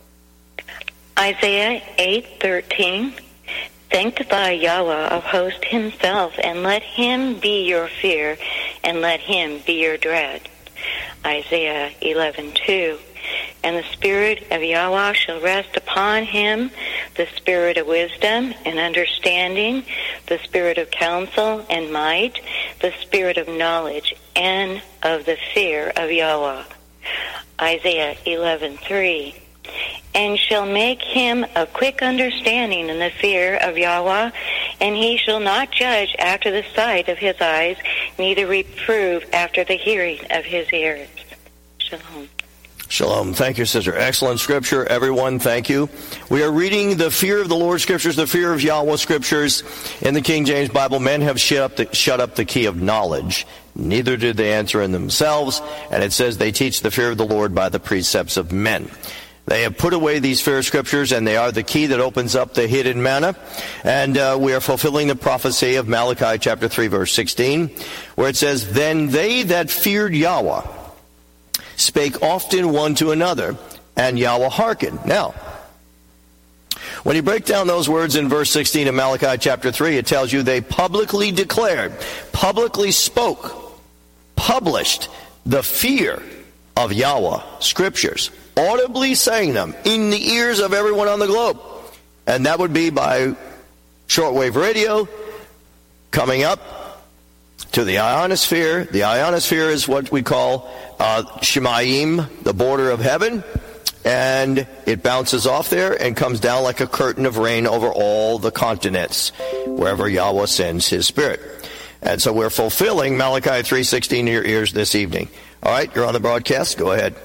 Isaiah eight thirteen. Sanctify Yahweh of hosts himself, and let him be your fear, and let him be your dread. Isaiah eleven two. And the Spirit of Yahweh shall rest upon him, the Spirit of wisdom and understanding, the Spirit of counsel and might, the Spirit of knowledge and of the fear of Yahweh. Isaiah eleven three. And shall make him of quick understanding in the fear of Yahweh, and he shall not judge after the sight of his eyes, neither reprove after the hearing of his ears. Shalom. Shalom. Thank you, sister. Excellent scripture. Everyone, thank you. We are reading the fear of the Lord scriptures, the fear of Yahweh scriptures. In the King James Bible, men have shut up the, shut up the key of knowledge. Neither did they answer in themselves. And it says they teach the fear of the Lord by the precepts of men. They have put away these fear scriptures, and they are the key that opens up the hidden manna. And uh, we are fulfilling the prophecy of Malachi chapter three, verse sixteen, where it says, Then they that feared Yahweh spake often one to another, and Yahweh hearkened. Now, when you break down those words in verse sixteen of Malachi chapter three, it tells you they publicly declared, publicly spoke, published the fear of Yahweh scriptures, audibly saying them in the ears of everyone on the globe. And that would be by shortwave radio, coming up to the ionosphere. The ionosphere is what we call uh, Shemayim, the border of heaven. And it bounces off there and comes down like a curtain of rain over all the continents, wherever Yahweh sends his Spirit. And so we're fulfilling Malachi three sixteen in your ears this evening. All right, you're on the broadcast. Go ahead.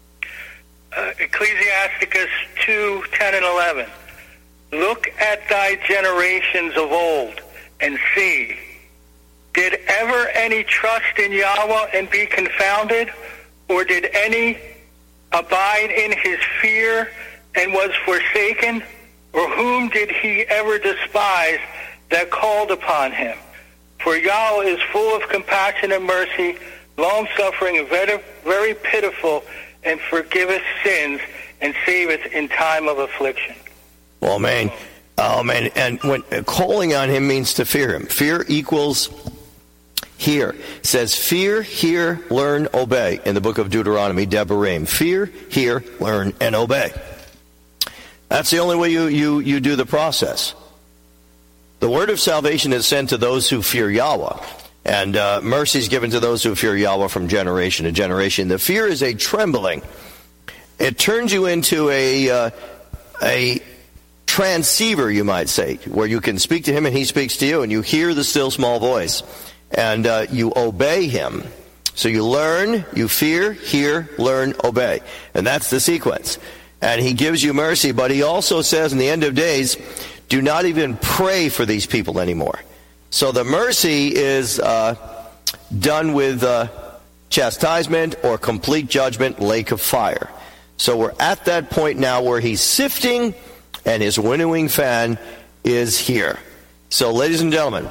Uh, Ecclesiasticus two ten and eleven. Look at thy generations of old and see, did ever any trust in Yahweh and be confounded, or did any abide in his fear and was forsaken? Or whom did he ever despise that called upon him? For Yahweh is full of compassion and mercy, long-suffering and very, very pitiful, and forgiveth sins and saveth in time of affliction. Well, man, oh man, and when uh, calling on him means to fear him. Fear equals hear. It says fear, hear, learn, obey in the book of Deuteronomy, Devarim. Fear, hear, learn, and obey. That's the only way you, you, you do the process. The word of salvation is sent to those who fear Yahweh. And uh, mercy is given to those who fear Yahweh from generation to generation. The fear is a trembling. It turns you into a uh, a transceiver, you might say, where you can speak to him and he speaks to you, and you hear the still small voice, and uh, you obey him. So you learn, you fear, hear, learn, obey. And that's the sequence. And he gives you mercy, but he also says in the end of days, do not even pray for these people anymore. So the mercy is uh, done with uh, chastisement or complete judgment, lake of fire. So we're at that point now where he's sifting and his winnowing fan is here. So ladies and gentlemen,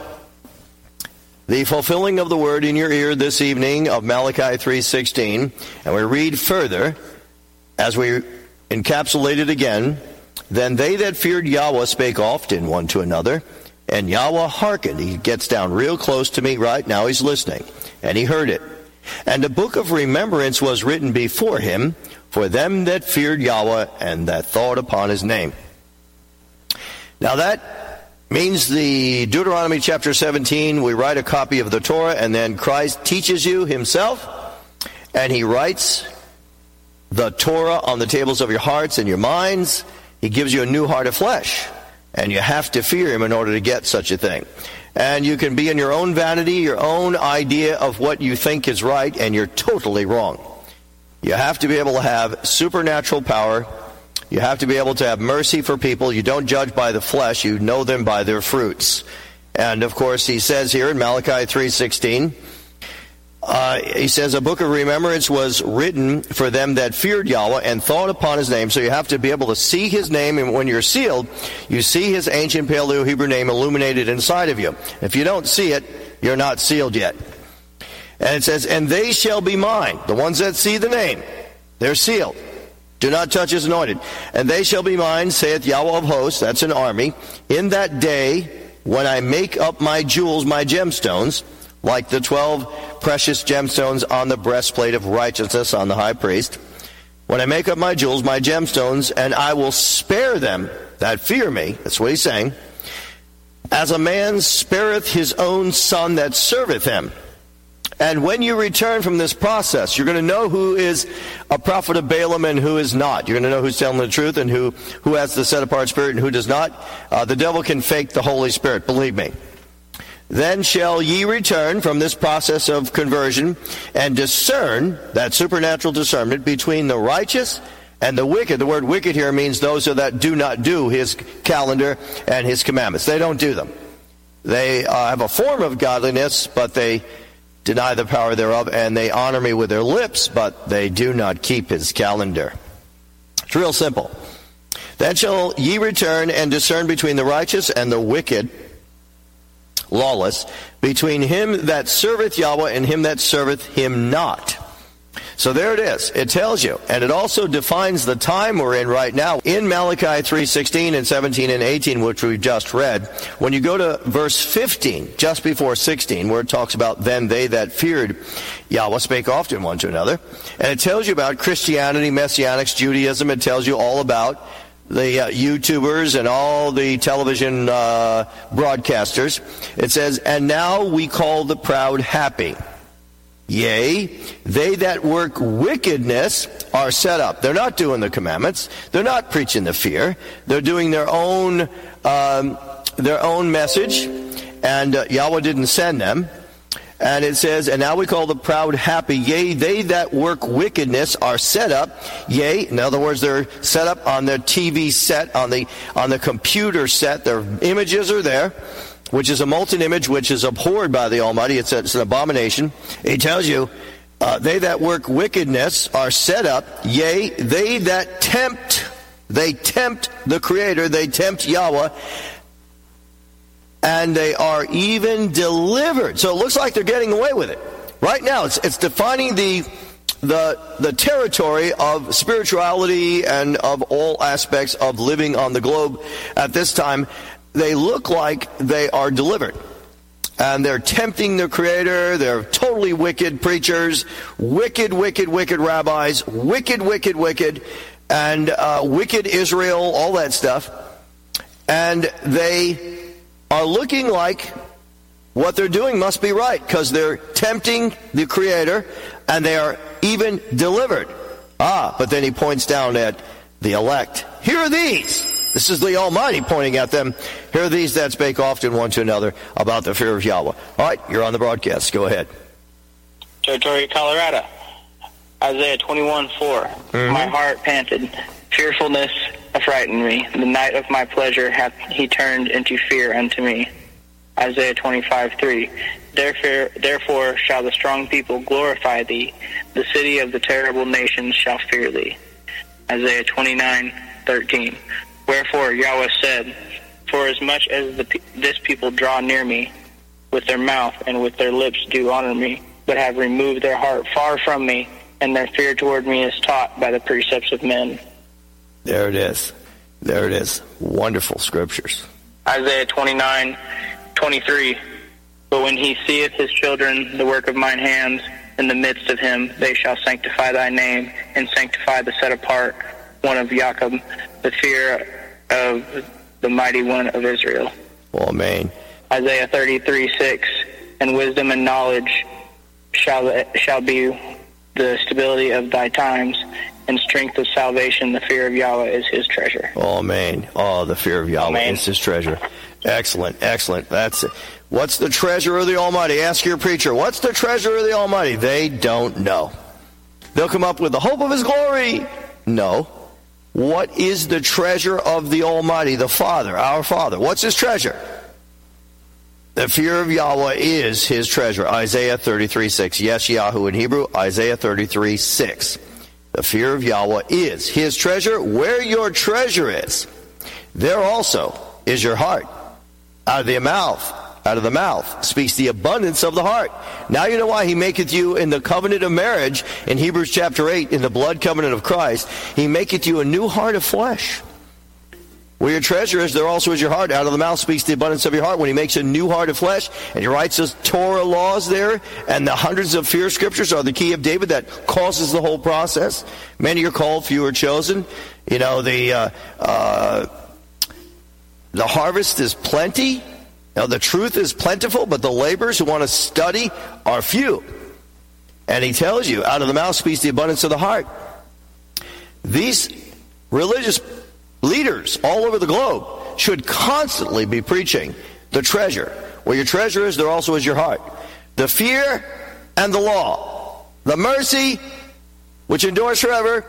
the fulfilling of the word in your ear this evening of Malachi three sixteen, and we read further as we encapsulate it again, then they that feared Yahweh spake often one to another, and Yahweh hearkened. He gets down real close to me right now. He's listening. And he heard it. And a book of remembrance was written before him for them that feared Yahweh and that thought upon his name. Now that means the Deuteronomy chapter seventeen, we write a copy of the Torah, and then Christ teaches you himself, and he writes the Torah on the tables of your hearts and your minds. He gives you a new heart of flesh. And you have to fear him in order to get such a thing. And you can be in your own vanity, your own idea of what you think is right, and you're totally wrong. You have to be able to have supernatural power. You have to be able to have mercy for people. You don't judge by the flesh. You know them by their fruits. And, of course, he says here in Malachi three sixteen, Uh, he says a book of remembrance was written for them that feared Yahweh and thought upon his name. So you have to be able to see his name, and when you're sealed, you see his ancient Paleo-Hebrew name illuminated inside of you. If you don't see it, you're not sealed yet. And it says, and they shall be mine. The ones that see the name, they're sealed. Do not touch his anointed. And they shall be mine, saith Yahweh of hosts, that's an army, in that day when I make up my jewels, my gemstones, like the twelve precious gemstones on the breastplate of righteousness on the high priest. When I make up my jewels, my gemstones, and I will spare them that fear me, that's what he's saying, as a man spareth his own son that serveth him. And when you return from this process, you're going to know who is a prophet of Balaam and who is not. You're going to know who's telling the truth and who, who has the set-apart spirit and who does not. Uh, the devil can fake the Holy Spirit, believe me. Then shall ye return from this process of conversion and discern, that supernatural discernment, between the righteous and the wicked. The word wicked here means those that do not do his calendar and his commandments. They don't do them. They uh, have a form of godliness, but they deny the power thereof, and they honor me with their lips, but they do not keep his calendar. It's real simple. Then shall ye return and discern between the righteous and the wicked, lawless, between him that serveth Yahweh and him that serveth him not. So there it is. It tells you. And it also defines the time we're in right now. In Malachi three sixteen and seventeen and eighteen, which we just read, when you go to verse fifteen, just before sixteen, where it talks about then they that feared Yahweh spake often one to another, and it tells you about Christianity, Messianics, Judaism. It tells you all about the uh, YouTubers and all the television uh, broadcasters. It says, and now we call the proud happy. Yea, they that work wickedness are set up. They're not doing the commandments. They're not preaching the fear. They're doing their own um, their own message, and uh, Yahweh didn't send them. And it says, and now we call the proud happy. Yea, they that work wickedness are set up. Yea, in other words, they're set up on their T V set, on the on the computer set. Their images are there, which is a molten image, which is abhorred by the Almighty. It's, a, it's an abomination. He tells you, uh, they that work wickedness are set up. Yea, they that tempt, they tempt the Creator, they tempt Yahweh, and they are even delivered. So it looks like they're getting away with it. Right now, it's, it's defining the, the, the territory of spirituality and of all aspects of living on the globe at this time. They look like they are delivered. And they're tempting the Creator. They're totally wicked preachers, wicked, wicked, wicked rabbis, wicked, wicked, wicked, and uh, wicked Israel, all that stuff. And they are looking like what they're doing must be right, because they're tempting the Creator, and they are even delivered. Ah, but then he points down at the elect. Here are these. This is the Almighty pointing at them. Here are these that spake often one to another about the fear of Yahweh. All right, you're on the broadcast. Go ahead. Territory, Colorado. Isaiah twenty-one four. Mm-hmm. My heart panted. Fearfulness affrighted me. The night of my pleasure hath he turned into fear unto me. Isaiah twenty-five three. Therefore, therefore shall the strong people glorify thee. The city of the terrible nations shall fear thee. Isaiah twenty-nine thirteen. Wherefore Yahweh said, for as much as the, this people draw near me, with their mouth and with their lips do honor me, but have removed their heart far from me, and their fear toward me is taught by the precepts of men. There it is. There it is. Wonderful scriptures. Isaiah twenty-nine twenty-three. But when he seeth his children, the work of mine hands, in the midst of him, they shall sanctify thy name, and sanctify the set apart one of Jacob, the fear of the mighty one of Israel. Amen. Isaiah thirty-three six. And wisdom and knowledge shall shall be the stability of thy times, and strength of salvation. The fear of Yahweh is his treasure. Amen. Oh, the fear of Yahweh Amen. Is his treasure. Excellent, excellent. That's it. What's the treasure of the Almighty? Ask your preacher. What's the treasure of the Almighty? They don't know. They'll come up with the hope of his glory. No. What is the treasure of the Almighty, the Father, our Father? What's his treasure? The fear of Yahweh is his treasure. Isaiah thirty-three six. Yes, Yahoo in Hebrew. Isaiah thirty-three six. The fear of Yahweh is his treasure. Where your treasure is, there also is your heart. Out of the mouth, out Out of the mouth speaks the abundance of the heart. Now you know why he maketh you in the covenant of marriage, in Hebrews chapter eight, in the blood covenant of Christ, he maketh you a new heart of flesh. Where your treasure is, there also is your heart. Out of the mouth speaks the abundance of your heart. When he makes a new heart of flesh, and he writes his Torah laws there, and the hundreds of fear scriptures are the key of David that causes the whole process. Many are called, few are chosen. You know, the uh, uh, the harvest is plenty. Now, the truth is plentiful, but the laborers who want to study are few. And he tells you, out of the mouth speaks the abundance of the heart. These religious leaders all over the globe should constantly be preaching the treasure. Where your treasure is, there also is your heart. The fear and the law. The mercy, which endures forever,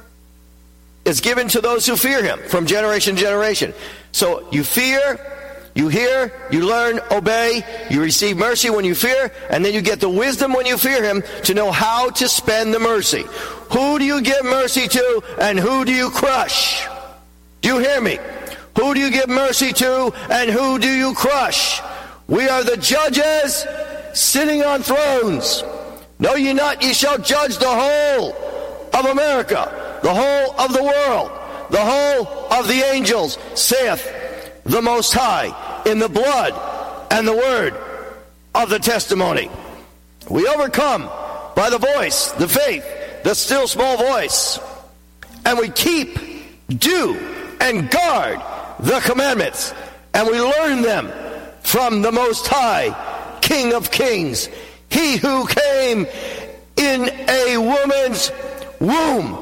is given to those who fear him from generation to generation. So you fear, you hear, you learn, obey, you receive mercy when you fear, and then you get the wisdom when you fear him to know how to spend the mercy. Who do you give mercy to, and who do you crush? Do you hear me? Who do you give mercy to, and who do you crush? We are the judges sitting on thrones. Know ye not, ye shall judge the whole of America, the whole of the world, the whole of the angels, saith the Most High, in the blood and the word of the testimony. We overcome by the voice, the faith, the still small voice, and we keep, do, and guard the commandments, and we learn them from the Most High, King of Kings, he who came in a woman's womb,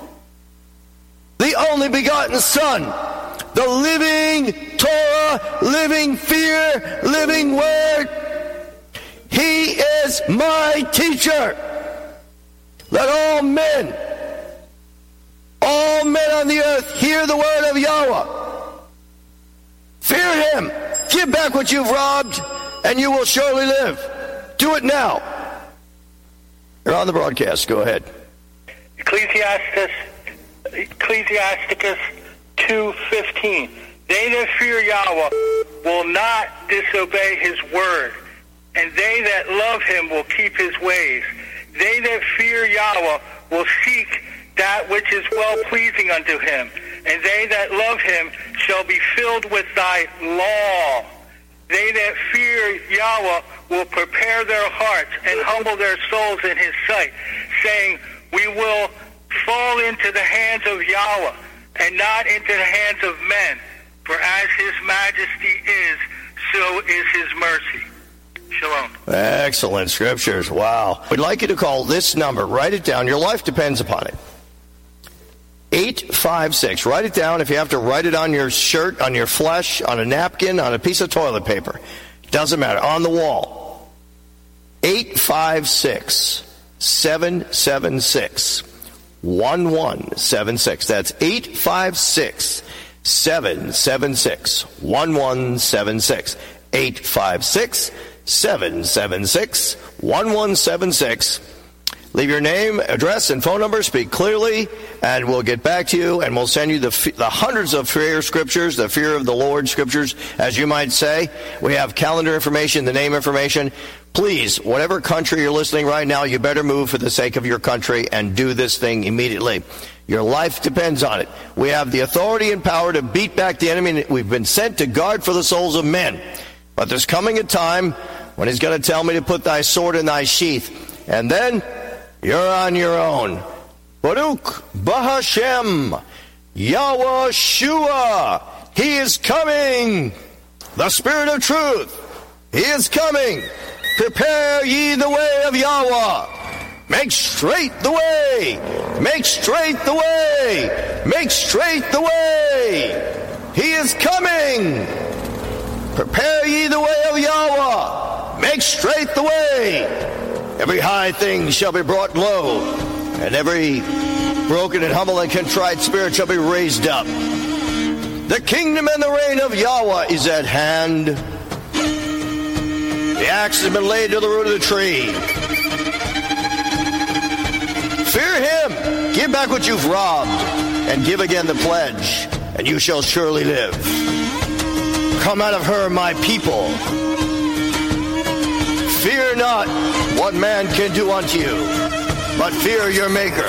the only begotten Son, the living Torah, living fear, living word. He is my teacher. Let all men, all men on the earth hear the word of Yahweh. Fear him. Give back what you've robbed, and you will surely live. Do it now. You're on the broadcast. Go ahead. Ecclesiastes, Ecclesiasticus two fifteen. They that fear Yahweh will not disobey his word, and they that love him will keep his ways. They that fear Yahweh will seek that which is well-pleasing unto him, and they that love him shall be filled with thy law. They that fear Yahweh will prepare their hearts and humble their souls in his sight, saying, we will fall into the hands of Yahweh, and not into the hands of men. For as his majesty is, so is his mercy. Shalom. Excellent scriptures. Wow. We'd like you to call this number. Write it down. Your life depends upon it. eight five six. Write it down. If you have to write it on your shirt, on your flesh, on a napkin, on a piece of toilet paper. Doesn't matter. On the wall. eight five six, seven seven six, one one seven six. That's eight five six, seven seven six, one one seven six. eight five six, seven seven six, one one seven six. Leave your name, address, and phone number. Speak clearly, and we'll get back to you, and we'll send you the, the hundreds of fear scriptures, the fear of the Lord scriptures, as you might say. We have calendar information, the name information. Please, whatever country you're listening right now, you better move for the sake of your country and do this thing immediately. Your life depends on it. We have the authority and power to beat back the enemy. We've been sent to guard for the souls of men. But there's coming a time when he's going to tell me to put thy sword in thy sheath. And then you're on your own. Baruch Bahashem, Yahweh Shua. He is coming. The Spirit of Truth. He is coming. Prepare ye the way of Yahweh. Make straight the way. Make straight the way. Make straight the way. He is coming. Prepare ye the way of Yahweh. Make straight the way. Every high thing shall be brought low, and every broken and humble and contrite spirit shall be raised up. The kingdom and the reign of Yahweh is at hand. The axe has been laid to the root of the tree. Fear him. Give back what you've robbed, and give again the pledge, and you shall surely live. Come out of her, my people. what man can do unto you, but fear your Maker.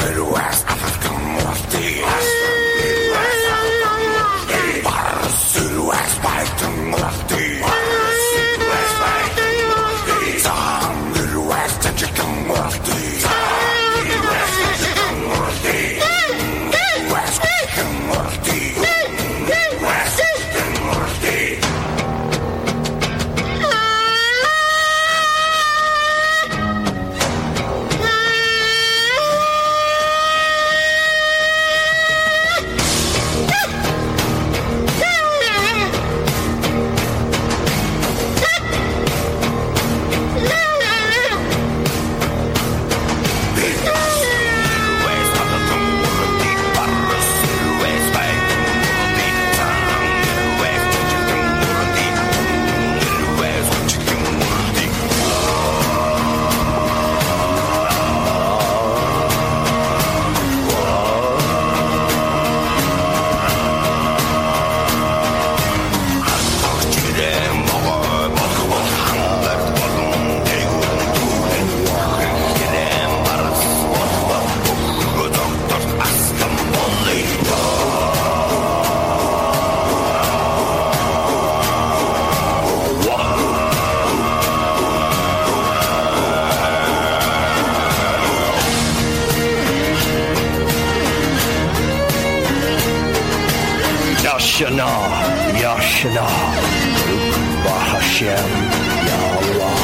Yashana, Yashana, Bahashem, Yahweh.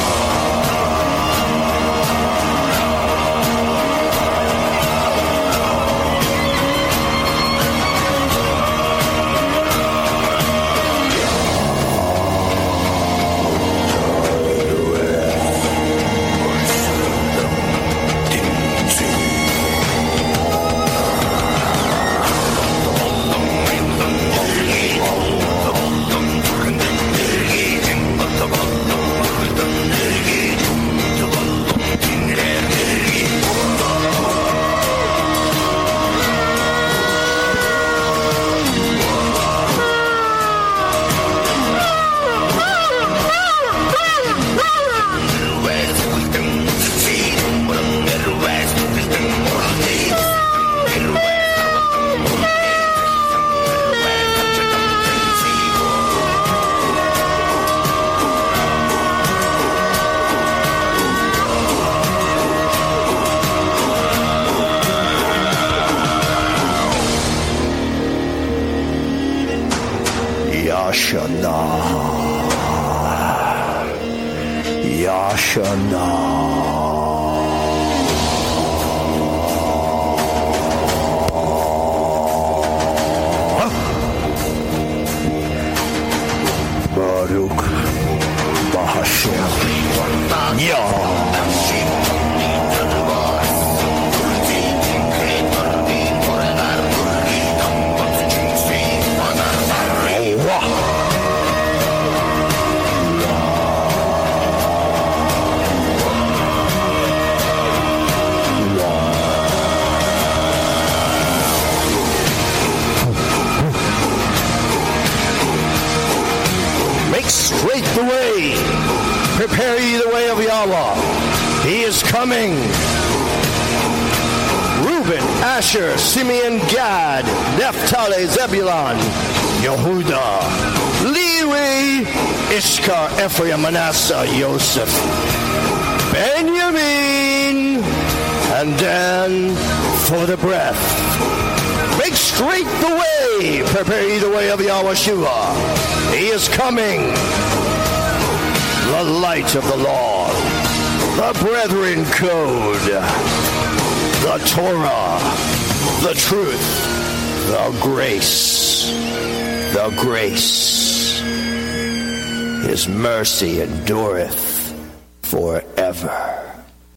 Yashana, Yashana. Baruch Bahashem Yah. Straight the way. Prepare ye the way of Yahweh. He is coming. Reuben, Asher, Simeon, Gad, Naphtali, Zebulun, Yehuda, Levi, Issachar, Ephraim, Manasseh, Joseph, Benjamin, and Dan for the breath. Make straight the way. Prepare ye the way of Yahweh Shua. He is coming. The light of the law, the brethren code, the Torah, the truth, the grace, the grace. His mercy endureth forever.